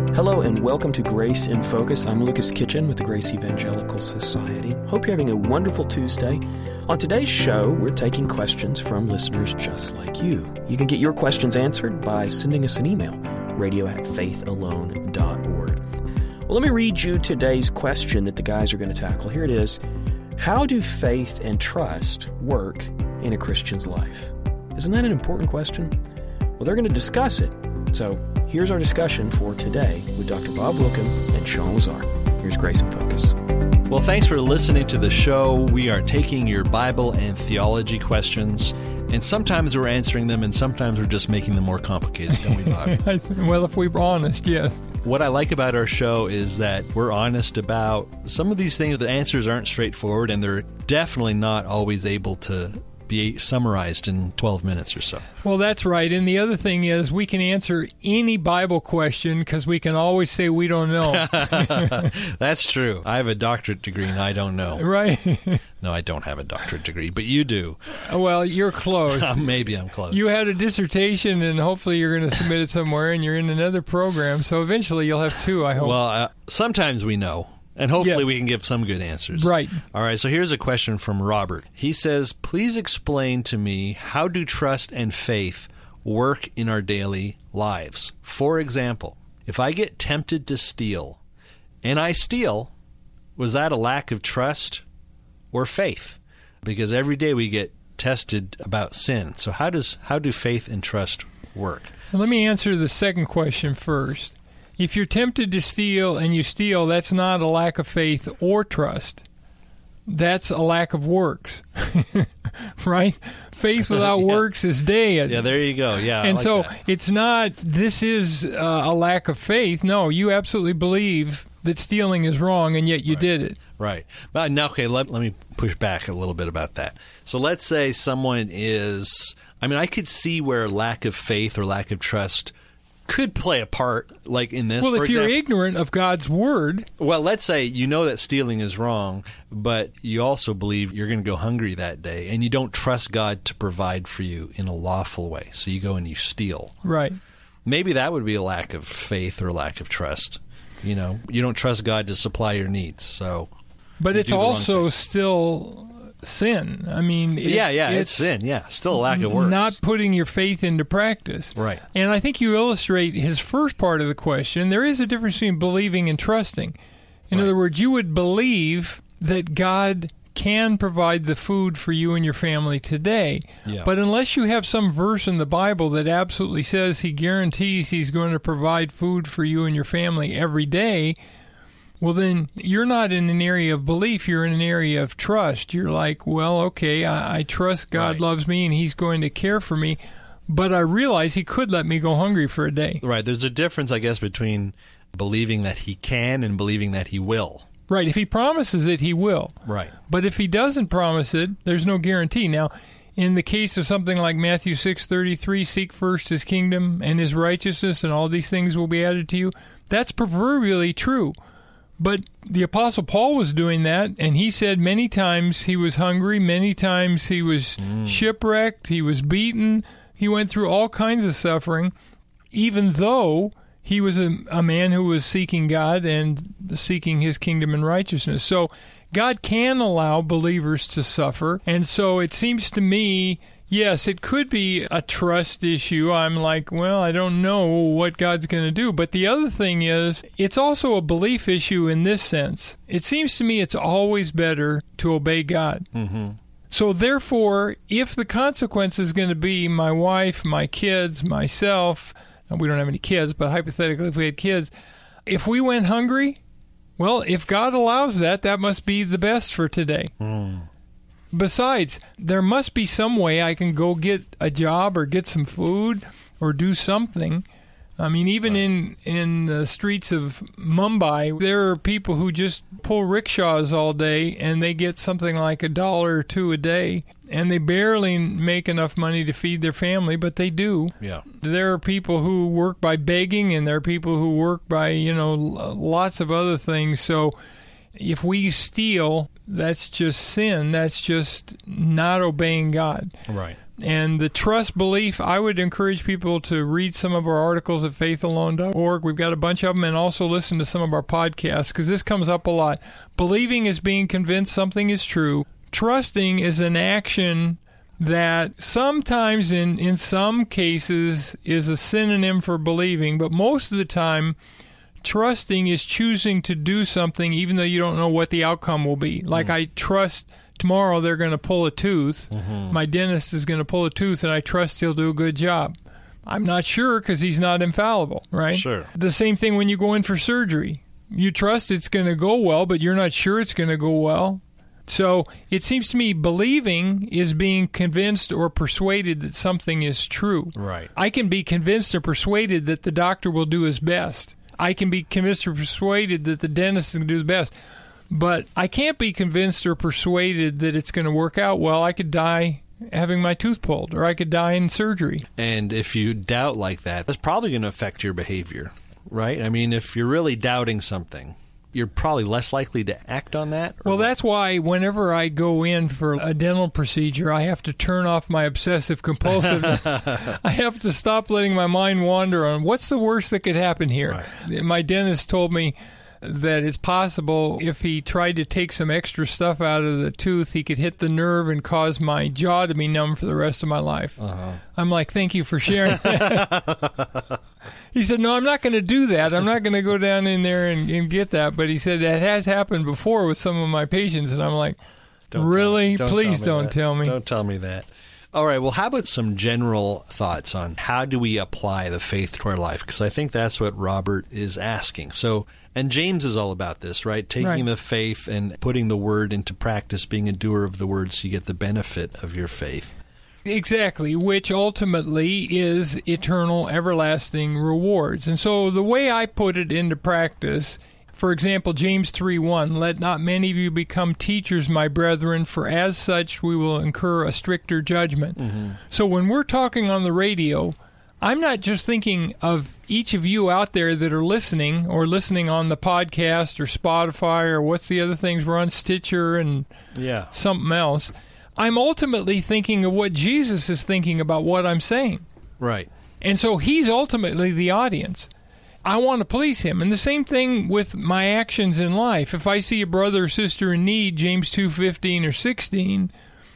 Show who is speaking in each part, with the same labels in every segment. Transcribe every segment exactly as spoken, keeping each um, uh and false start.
Speaker 1: Hello and welcome to Grace in Focus. I'm Lucas Kitchen with the Grace Evangelical Society. Hope you're having a wonderful Tuesday. On today's show, we're taking questions from listeners just like you. You can get your questions answered by sending us an email, radio at faithalone dot org. Well, let me read you today's question that the guys are going to tackle. Here it is. How do faith and trust work in a Christian's life? Isn't that an important question? Well, they're going to discuss it. So here's our discussion for today with Doctor Bob Wilkin and Sean Lazar. Here's Grace in Focus.
Speaker 2: Well, thanks for listening to the show. We are taking your Bible and theology questions, and sometimes we're answering them, and sometimes we're just making them more complicated, don't we, Bob?
Speaker 3: Well, if we're honest, yes.
Speaker 2: What I like about our show is that we're honest about some of these things. The answers aren't straightforward, and they're definitely not always able to be summarized in twelve minutes or so.
Speaker 3: Well, that's right. And the other thing is we can answer any Bible question because we can always say we don't know.
Speaker 2: That's true. I have a doctorate degree and I don't know.
Speaker 3: Right.
Speaker 2: No, I don't have a doctorate degree, but you do.
Speaker 3: Well, you're close.
Speaker 2: Maybe I'm close.
Speaker 3: You had a dissertation, and hopefully you're going to submit it somewhere, and you're in another program, so eventually you'll have two, I hope.
Speaker 2: Well, uh, sometimes we know. And hopefully
Speaker 3: yes.
Speaker 2: we can give some good answers.
Speaker 3: Right.
Speaker 2: All right, so here's a question from Robert. He says, please explain to me, how do trust and faith work in our daily lives? For example, if I get tempted to steal, and I steal, was that a lack of trust or faith? Because every day we get tested about sin. So how does how do faith and trust work?
Speaker 3: Well, let me answer the second question first. If you're tempted to steal and you steal, that's not a lack of faith or trust. That's a lack of works, right? Faith without yeah. works is dead.
Speaker 2: Yeah, there you go. Yeah,
Speaker 3: and
Speaker 2: I like
Speaker 3: so
Speaker 2: that.
Speaker 3: It's not, this is uh, a lack of faith. No, you absolutely believe that stealing is wrong, and yet you
Speaker 2: right.
Speaker 3: did it.
Speaker 2: Right. But now, okay, let, let me push back a little bit about that. So let's say someone is, I mean, I could see where lack of faith or lack of trust could play a part, like in this.
Speaker 3: Well,
Speaker 2: for
Speaker 3: if you're
Speaker 2: example,
Speaker 3: ignorant of God's word.
Speaker 2: Well, let's say you know that stealing is wrong, but you also believe you're going to go hungry that day, and you don't trust God to provide for you in a lawful way, so you go and you steal.
Speaker 3: Right.
Speaker 2: Maybe that would be a lack of faith or lack of trust. You know, you don't trust God to supply your needs, so.
Speaker 3: But it's also still sin. I mean, it,
Speaker 2: yeah, yeah, it's,
Speaker 3: it's
Speaker 2: sin. Yeah, still a lack of works.
Speaker 3: Not putting your faith into practice.
Speaker 2: Right.
Speaker 3: And I think you illustrate his first part of the question. There is a difference between believing and trusting. In
Speaker 2: right.
Speaker 3: other words, you would believe that God can provide the food for you and your family today.
Speaker 2: Yeah.
Speaker 3: But unless you have some verse in the Bible that absolutely says he guarantees he's going to provide food for you and your family every day, well, then you're not in an area of belief. You're in an area of trust. You're like, well, okay, I, I trust God
Speaker 2: right.
Speaker 3: loves me and he's going to care for me, but I realize he could let me go hungry for a day.
Speaker 2: Right. There's a difference, I guess, between believing that he can and believing that he will.
Speaker 3: Right. If he promises it, he will.
Speaker 2: Right.
Speaker 3: But if he doesn't promise it, there's no guarantee. Now, in the case of something like Matthew six thirty-three, seek first his kingdom and his righteousness, and all these things will be added to you, that's proverbially true. But the Apostle Paul was doing that, and he said many times he was hungry, many times he was mm. shipwrecked, he was beaten, he went through all kinds of suffering, even though he was a, a man who was seeking God and seeking his kingdom and righteousness. So God can allow believers to suffer, and so it seems to me, yes, it could be a trust issue. I'm like, well, I don't know what God's going to do. But the other thing is, it's also a belief issue in this sense. It seems to me it's always better to obey God.
Speaker 2: Mm-hmm.
Speaker 3: So therefore, if the consequence is going to be my wife, my kids, myself, we don't have any kids, but hypothetically if we had kids, if we went hungry, well, if God allows that, that must be the best for today.
Speaker 2: Mm.
Speaker 3: Besides, there must be some way I can go get a job or get some food or do something. I mean, even right. in, in the streets of Mumbai, there are people who just pull rickshaws all day, and they get something like a dollar or two a day, and they barely make enough money to feed their family, but they do.
Speaker 2: Yeah.
Speaker 3: There are people who work by begging, and there are people who work by, you know, lots of other things. So if we steal, that's just sin. That's just not obeying God.
Speaker 2: Right.
Speaker 3: And the trust belief, I would encourage people to read some of our articles at faith alone dot org. We've got a bunch of them, and also listen to some of our podcasts, because this comes up a lot. Believing is being convinced something is true. Trusting is an action that sometimes, in, in some cases, is a synonym for believing, but most of the time, trusting is choosing to do something even though you don't know what the outcome will be. Like mm. I trust tomorrow they're going to pull a tooth. Mm-hmm. My dentist is going to pull a tooth, and I trust he'll do a good job. I'm not sure because he's not infallible, right?
Speaker 2: Sure.
Speaker 3: The same thing when you go in for surgery. You trust it's going to go well, but you're not sure it's going to go well. So it seems to me believing is being convinced or persuaded that something is true.
Speaker 2: Right.
Speaker 3: I can be convinced or persuaded that the doctor will do his best. I can be convinced or persuaded that the dentist is going to do the best. But I can't be convinced or persuaded that it's going to work out well. I could die having my tooth pulled, or I could die in surgery.
Speaker 2: And if you doubt like that, that's probably going to affect your behavior, right? I mean, if you're really doubting something, you're probably less likely to act on that?
Speaker 3: Well,
Speaker 2: what?
Speaker 3: That's why whenever I go in for a dental procedure, I have to turn off my obsessive compulsive. I have to stop letting my mind wander on what's the worst that could happen here. Right. My dentist told me that it's possible if he tried to take some extra stuff out of the tooth, he could hit the nerve and cause my jaw to be numb for the rest of my life. Uh-huh. I'm like, thank you for sharing that. He said, no, I'm not going to do that. I'm not going to go down in there and, and get that. But he said, that has happened before with some of my patients. And I'm like, don't really? Don't Please tell don't
Speaker 2: that.
Speaker 3: tell me.
Speaker 2: Don't tell me that. All right, well, how about some general thoughts on how do we apply the faith to our life? Because I think that's what Robert is asking. So, and James is all about this, right? Taking
Speaker 3: right.
Speaker 2: the faith and putting the word into practice, being a doer of the word so you get the benefit of your faith.
Speaker 3: Exactly, which ultimately is eternal, everlasting rewards. And so the way I put it into practice, for example, James three one, let not many of you become teachers, my brethren, for as such we will incur a stricter judgment. Mm-hmm. So when we're talking on the radio, I'm not just thinking of each of you out there that are listening or listening on the podcast or Spotify or what's the other things we're on, Stitcher and
Speaker 2: yeah.
Speaker 3: something else. I'm ultimately thinking of what Jesus is thinking about what I'm saying.
Speaker 2: Right.
Speaker 3: And so he's ultimately the audience. I want to please him. And the same thing with my actions in life. If I see a brother or sister in need, James two fifteen or sixteen,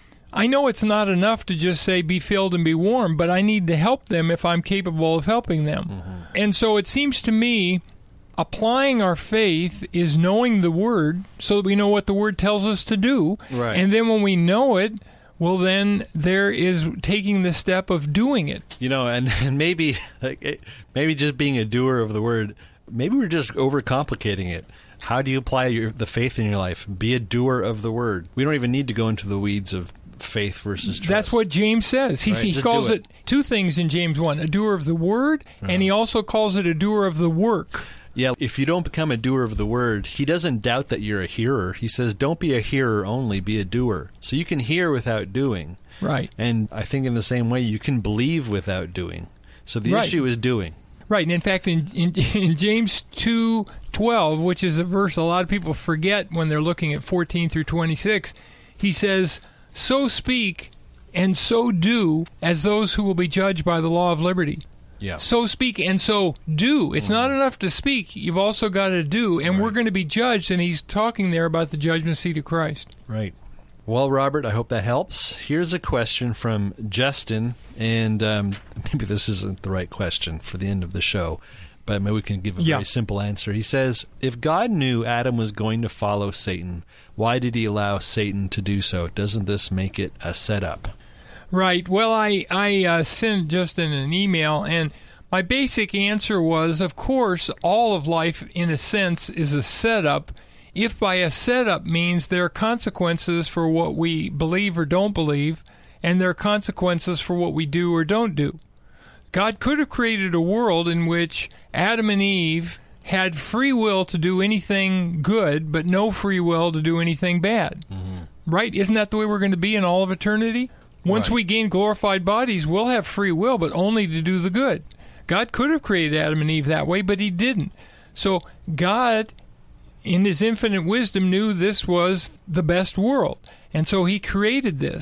Speaker 3: I know it's not enough to just say, be filled and be warm, but I need to help them if I'm capable of helping them. Mm-hmm. And so it seems to me applying our faith is knowing the Word so that we know what the Word tells us to do.
Speaker 2: Right.
Speaker 3: And then when we know it, well, then there is taking the step of doing it.
Speaker 2: You know, and, and maybe maybe just being a doer of the Word, maybe we're just overcomplicating it. How do you apply your, the faith in your life? Be a doer of the Word. We don't even need to go into the weeds of faith versus trust.
Speaker 3: That's what James says. He, right? he calls it. it two things in James one, a doer of the Word, uh-huh. and he also calls it a doer of the work.
Speaker 2: Yeah, if you don't become a doer of the word, he doesn't doubt that you're a hearer. He says, don't be a hearer only, be a doer. So you can hear without doing.
Speaker 3: Right.
Speaker 2: And I think in the same way, you can believe without doing. So the
Speaker 3: right.
Speaker 2: issue is doing.
Speaker 3: Right, and in fact, in, in, in James two twelve, which is a verse a lot of people forget when they're looking at fourteen through twenty-six, he says, so speak and so do as those who will be judged by the law of liberty.
Speaker 2: Yeah.
Speaker 3: So speak and so do. It's mm. not enough to speak. You've also got to do. And right. we're going to be judged. And he's talking there about the judgment seat of Christ.
Speaker 2: Right. Well, Robert, I hope that helps. Here's a question from Justin. And um, maybe this isn't the right question for the end of the show, but maybe we can give a
Speaker 3: yeah.
Speaker 2: very simple answer. He says, if God knew Adam was going to follow Satan, why did he allow Satan to do so? Doesn't this make it a setup?
Speaker 3: Right. Well, I, I uh, sent Justin an email, and my basic answer was, of course, all of life, in a sense, is a setup, if by a setup means there are consequences for what we believe or don't believe, and there are consequences for what we do or don't do. God could have created a world in which Adam and Eve had free will to do anything good, but no free will to do anything bad. Mm-hmm. Right? Isn't that the way we're going to be in all of eternity? Once right. we gain glorified bodies, we'll have free will, but only to do the good. God could have created Adam and Eve that way, but he didn't. So God, in his infinite wisdom, knew this was the best world. And so he created this.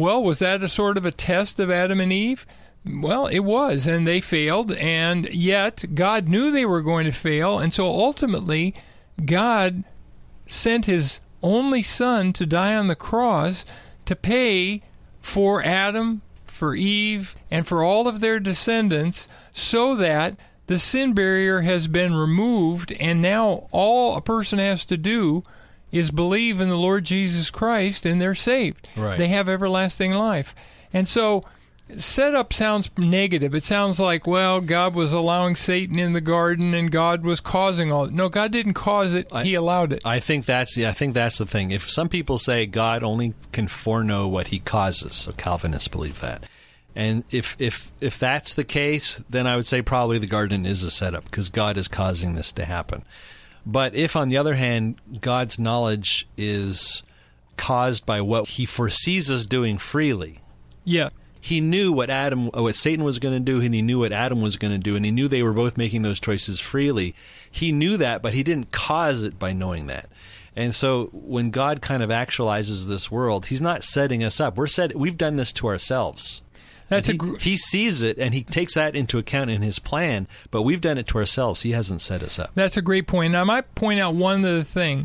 Speaker 3: Well, was that a sort of a test of Adam and Eve? Well, it was, and they failed, and yet God knew they were going to fail, and so ultimately God sent his only son to die on the cross to pay for Adam, for Eve, and for all of their descendants, so that the sin barrier has been removed, and now all a person has to do is believe in the Lord Jesus Christ, and they're saved.
Speaker 2: Right.
Speaker 3: They have everlasting life. And so setup sounds negative. It sounds like, well, God was allowing Satan in the garden, and God was causing all. No, God didn't cause it.
Speaker 2: I,
Speaker 3: he allowed it.
Speaker 2: I think that's yeah, I think that's the thing. If some people say God only can foreknow what he causes, so Calvinists believe that. And if if if that's the case, then I would say probably the garden is a setup because God is causing this to happen. But if, on the other hand, God's knowledge is caused by what he foresees us doing freely,
Speaker 3: yeah.
Speaker 2: He knew what Adam, what Satan was going to do, and he knew what Adam was going to do, and he knew they were both making those choices freely. He knew that, but he didn't cause it by knowing that. And so when God kind of actualizes this world, he's not setting us up. We're set, we've done this to ourselves.
Speaker 3: That's
Speaker 2: he,
Speaker 3: a gr-
Speaker 2: he sees it, and he takes that into account in his plan, but we've done it to ourselves. He hasn't set us up.
Speaker 3: That's a great point. Now, I might point out one other thing.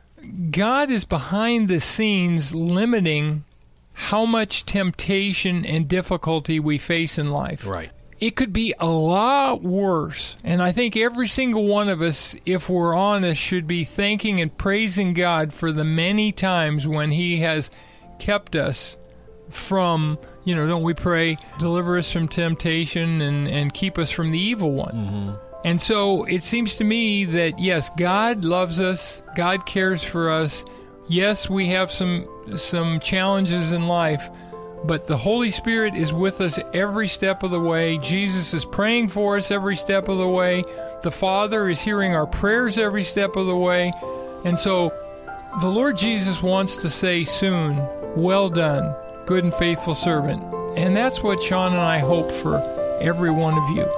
Speaker 3: God is behind the scenes limiting how much temptation and difficulty we face in life.
Speaker 2: Right.
Speaker 3: It could be a lot worse. And I think every single one of us, if we're honest, should be thanking and praising God for the many times when he has kept us from, you know, don't we pray, deliver us from temptation and, and keep us from the evil one.
Speaker 2: Mm-hmm.
Speaker 3: And so it seems to me that, yes, God loves us. God cares for us. Yes, we have some some challenges in life, but the Holy Spirit is with us every step of the way. Jesus is praying for us every step of the way. The Father is hearing our prayers every step of the way. And so the Lord Jesus wants to say soon, well done, good and faithful servant. And that's what Sean and I hope for every one of you.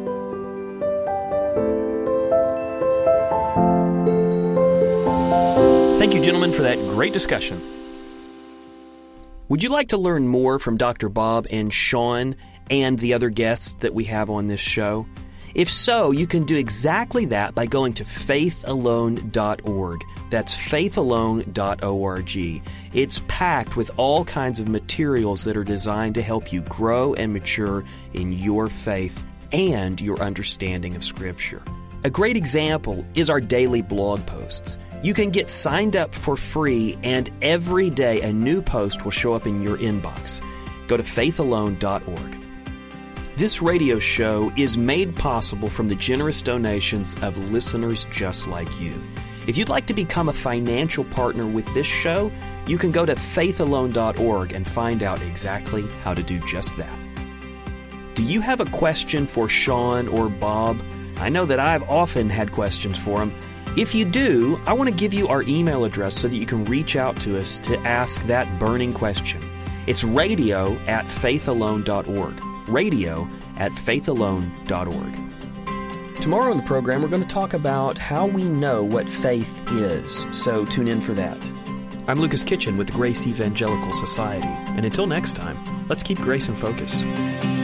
Speaker 1: Thank you, gentlemen, for that great discussion. Would you like to learn more from Doctor Bob and Sean and the other guests that we have on this show? If so, you can do exactly that by going to faith alone dot org. That's faith alone dot org. It's packed with all kinds of materials that are designed to help you grow and mature in your faith and your understanding of Scripture. A great example is our daily blog posts. You can get signed up for free, and every day a new post will show up in your inbox. Go to faith alone dot org. This radio show is made possible from the generous donations of listeners just like you. If you'd like to become a financial partner with this show, you can go to faith alone dot org and find out exactly how to do just that. Do you have a question for Sean or Bob? I know that I've often had questions for them. If you do, I want to give you our email address so that you can reach out to us to ask that burning question. It's radio at faith alone dot org. Radio at faith alone dot org. Tomorrow on the program, we're going to talk about how we know what faith is, so tune in for that. I'm Lucas Kitchen with the Grace Evangelical Society, and until next time, let's keep grace in focus.